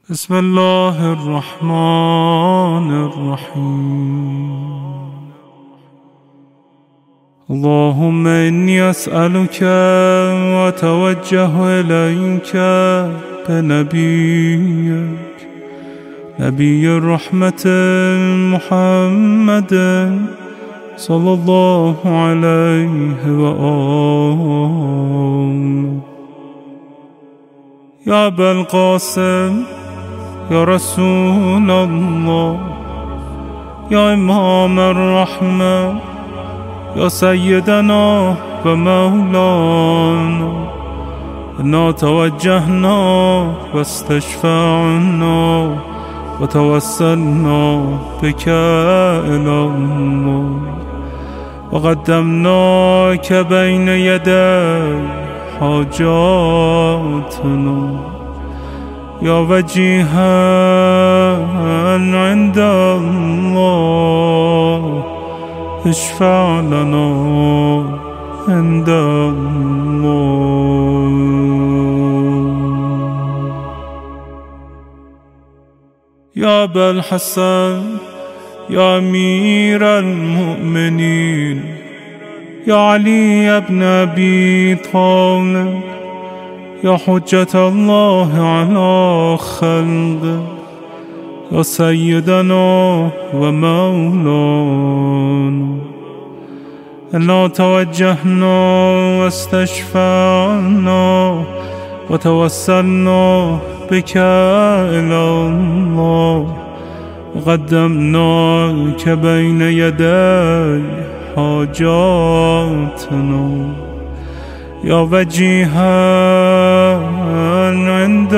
بسم الله الرحمن الرحيم. اللهم إني أسألك وأتوجه إليك بنبيك نبي الرحمة محمد صلى الله عليه وآله. يا أبا القاسم، يا رسول الله، يا إمام الرحمة، يا سيدنا ومولانا، إنا توجهنا واستشفعنا وتوسلنا بك إلى الله، وقدمناك بين يدي حاجاتنا يا وجيها عند الله، اشفع لنا عند الله. يا أبا الحسن، يا أمير المؤمنين، يا علي بن أبي طالب، يا حجة الله على خلقه، يا سيدنا ومولانا، إنا توجهنا واستشفعنا وتوسلنا بك إلى الله، وقدمناك بين يدي حاجاتنا يا وجيها عند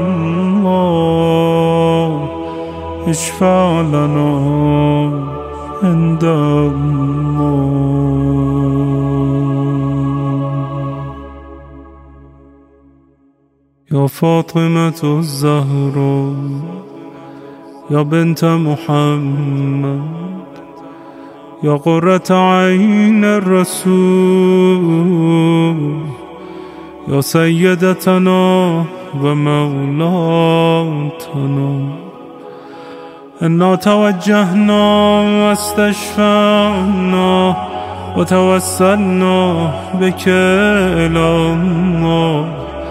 الله، اشفع لنا عند الله. يا فاطمة الزهراء، يا بنت محمد، يا قرة عين الرسول، يا سيدتنا ومولاتنا، إنا توجهنا واستشفعنا وتوسلنا بك إلى الله،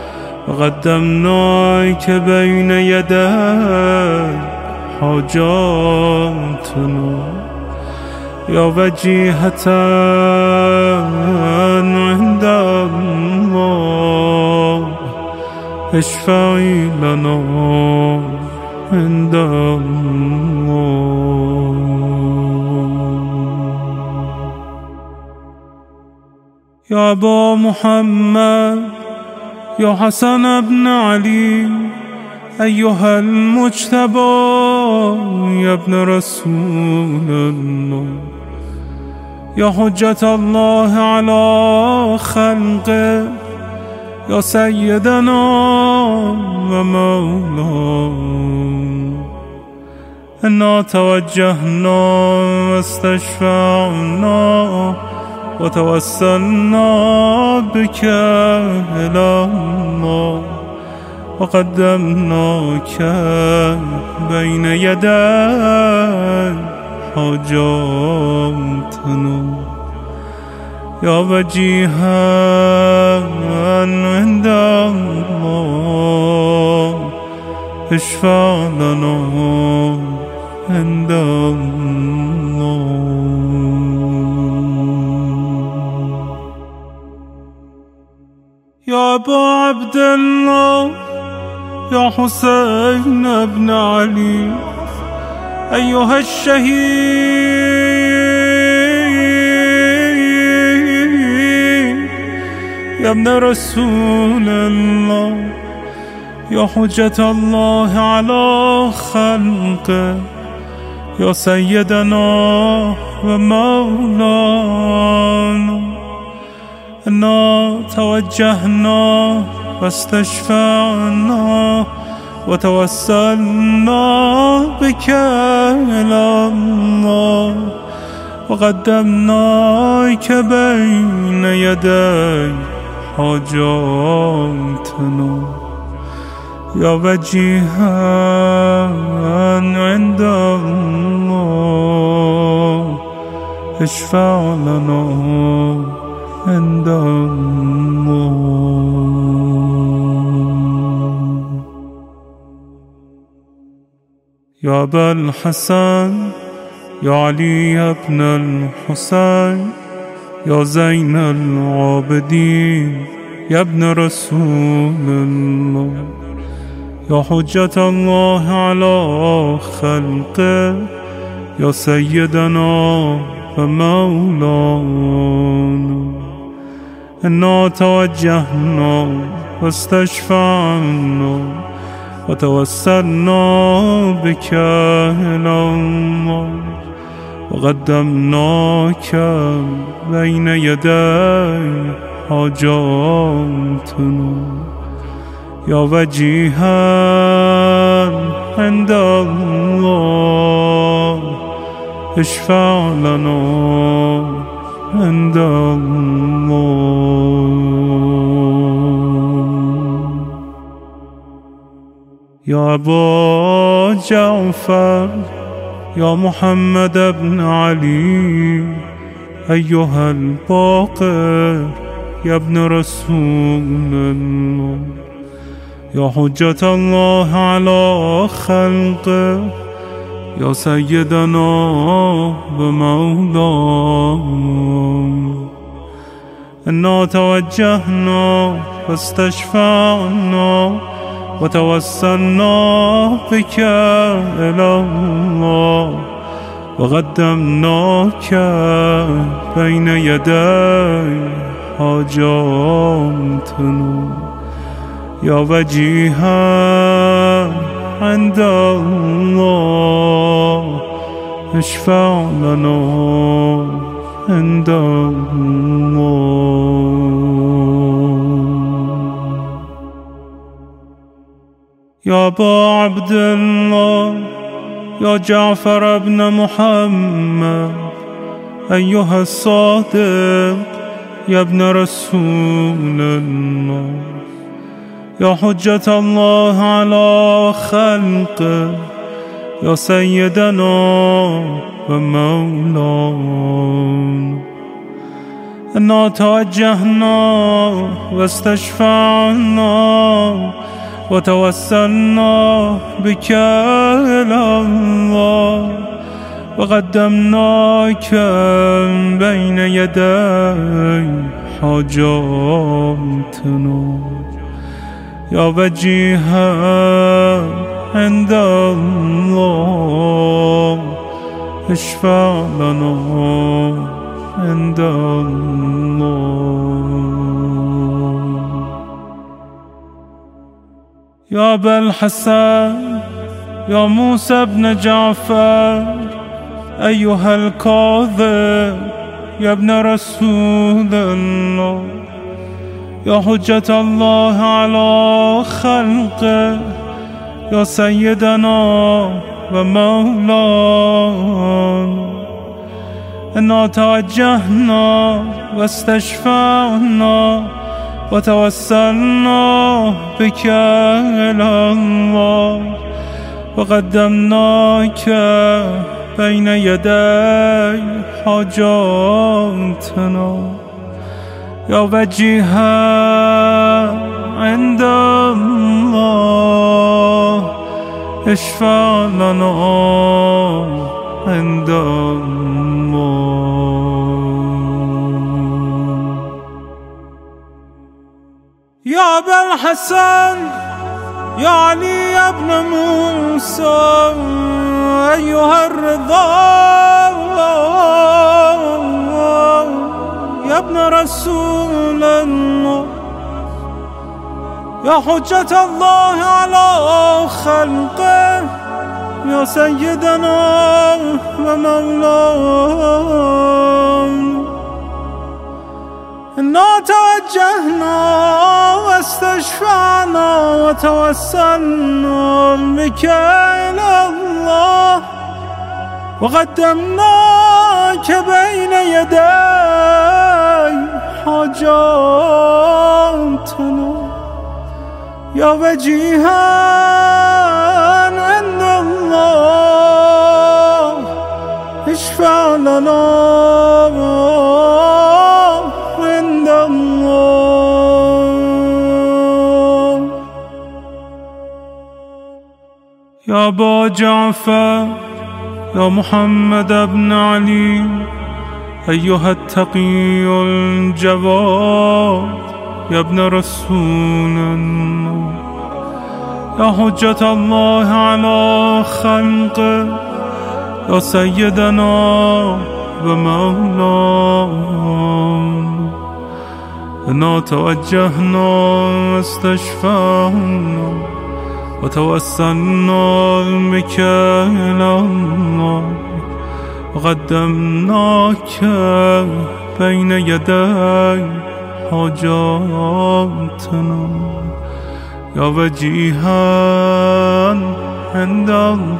وقدمناك بين يدي حاجاتنا يا وجيهة عند الله، اشفعي لنا عند الله. يا أبا محمد، يا حسن بن علي، أيها المجتبى يا ابن رسول الله، يا حجة الله على خلقه، يا سيدنا ومولانا، إنا توجهنا واستشفعنا وتوسلنا بك إلى الله، وقدمناك بين يدي حاجاتنا يا وجيها عند الله، اشفع لنا عند الله. يا أبا عبد الله، يا حسين بن علي، أيها الشهيد يا ابن رسول الله، يا حجة الله على خلقه، يا سيدنا ومولانا، إنا توجهنا واستشفعنا وتوسلنا بك إلى الله، وقدمناك بين يدي حاجاتنا يا وجيها عند الله اشفع لنا عند الله. يا أبا الحسن يا علي بن الحسين يا زين العابدين يا ابن رسول الله، يا حجة الله على خلقه يا سيدنا ومولانا. إنا توجهنا واستشفعنا وتوسلنا بك إلى الله وقدمناك بين يدي حاجاتنا. يا وجيها عند الله اشفع لنا عند الله. يا أبا جعفر يا محمد بن علي أيها الباقر يا ابن رسول الله، يا حجة الله على خلقه يا سيدنا ومولانا. إنا توجهنا واستشفعنا وتوسلنا بك إلى الله وقدمناك بين يدي حاجاتنا. يا وجيها عند الله اشفع لنا عند الله. يا أبا عبد الله يا جعفر بن محمد أيها الصادق يا ابن رسول الله، يا حجة الله على خلقه يا سيدنا ومولانا. إنا توجهنا واستشفعنا وتوسلنا بك إلى الله وقدمناك بين يدي حاجاتنا. يا وجيها عند الله اشفع لنا عند الله. يا أبا الحسن يا موسى بن جعفر أيها الكاظم يا ابن رسول الله، يا حجة الله على خلقه يا سيدنا ومولانا. إنا توجهنا واستشفعنا وتوسلنا بك إلى الله وقدمناك بين يدي حاجاتنا. يا وجيها عند الله اشفع لنا عند الله. يا أبا الحسن يا علي بن موسى أيها الرضا يا ابن رسول الله، يا حجة الله على خلقه يا سيدنا ومولانا. إنا توجهنا واستشفعنا وتوسلنا بك إلى الله وقدمناك بين يدي حاجاتنا. يا وجيها عند الله اشفع لنا عند الله. يا أبا جعفر يا محمد بن علي أيها التقي الجواد يا ابن رسول الله، يا حجة الله على خلقه، يا سيدنا ومولانا، إنا توجهنا واستشفعنا وتوسلنا بك إلى الله وقدمناك بين يدي حاجاتنا يا وجيها عند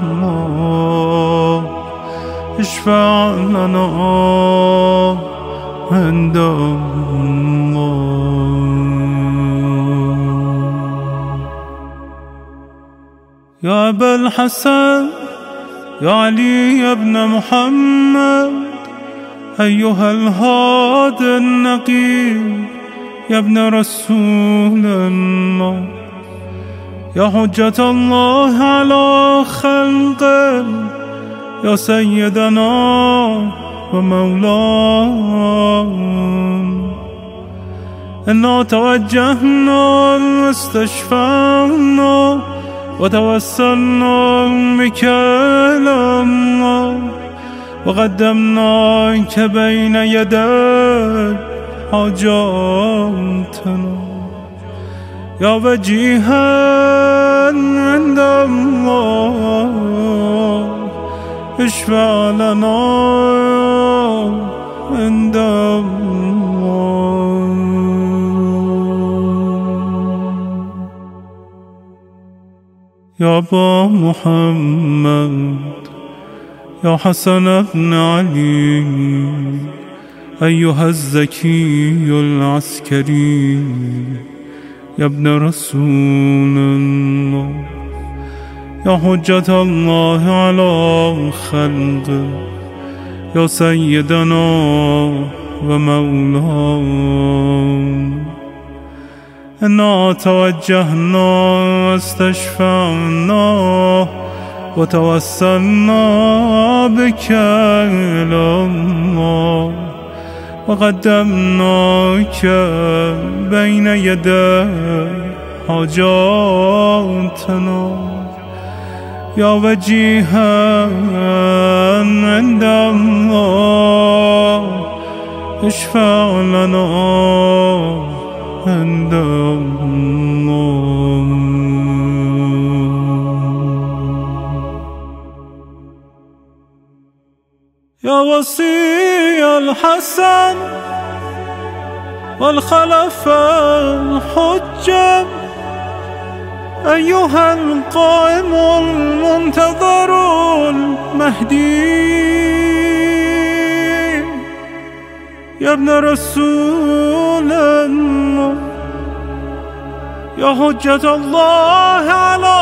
الله اشفع لنا عند الله. يا أبا الحسن يا علي بن محمد أيها الهادي النقي يا ابن رسول الله، يا حجة الله على خلقه، يا سيدنا ومولانا، إنا توجهنا واستشفعنا وتوسلنا بك إلى الله وقدمناك بين يدي حاجاتنا يا وجيها عند الله اشفع لنا عند الله. يا أبا محمد يا حسن بن علي أيها الزكي العسكري يا ابن رسول الله، يا حجة الله على خلقه، يا سيدنا ومولانا، إنا توجهنا واستشفعنا وتوسلنا بك إلى الله وقدمناك بين يدي حاجاتنا يا وجيها عند الله اشفع لنا عند الله. يا وصي الحسن والخلف الحجة أيها القائم المنتظر المهدي يا ابن رسول الله، يا حجة الله على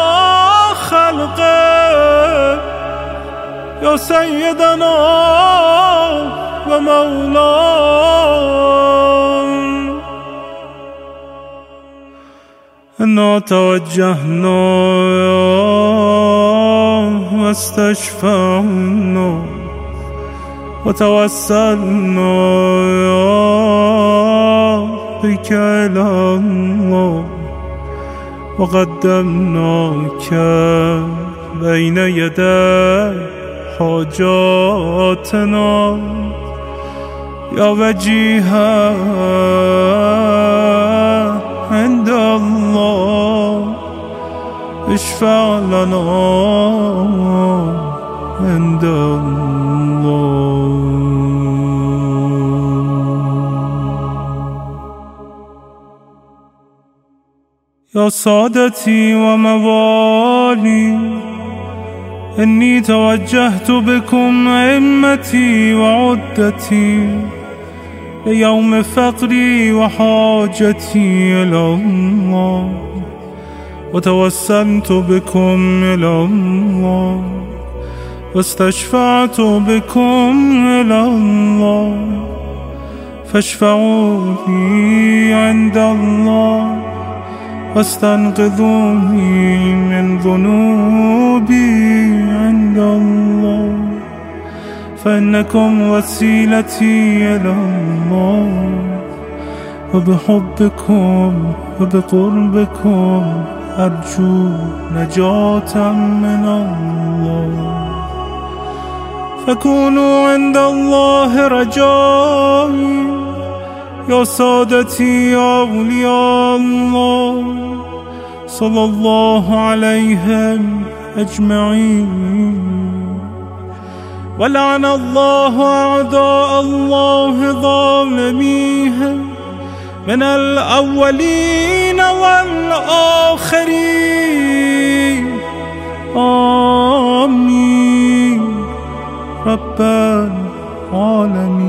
خلقه، يا سيدنا ومولانا، إنا توجهنا واستشفعنا وتوسلنا بك إلى الله وقدمناك بين يدي حاجاتنا يا وجيها عند الله اشفع لنا عند الله. يا سادتي وموالي إني توجهت بكم أئمتي وعدتي ليوم فقري وحاجتي إلى الله وتوسلت بكم إلى الله واستشفعت بكم إلى الله فاشفعوا لي عند الله واستنقذوني من ذنوبي عند الله فإنكم وسيلتي إلى الله وبحبكم وبقربكم أرجو نجاة من الله فكونوا عند الله رجائي يا سادتي يا أولياء الله صلى الله عليهم أجمعين ولعن الله أعداء الله ظالميهم من الأولين والآخرين آمين رب العالمين.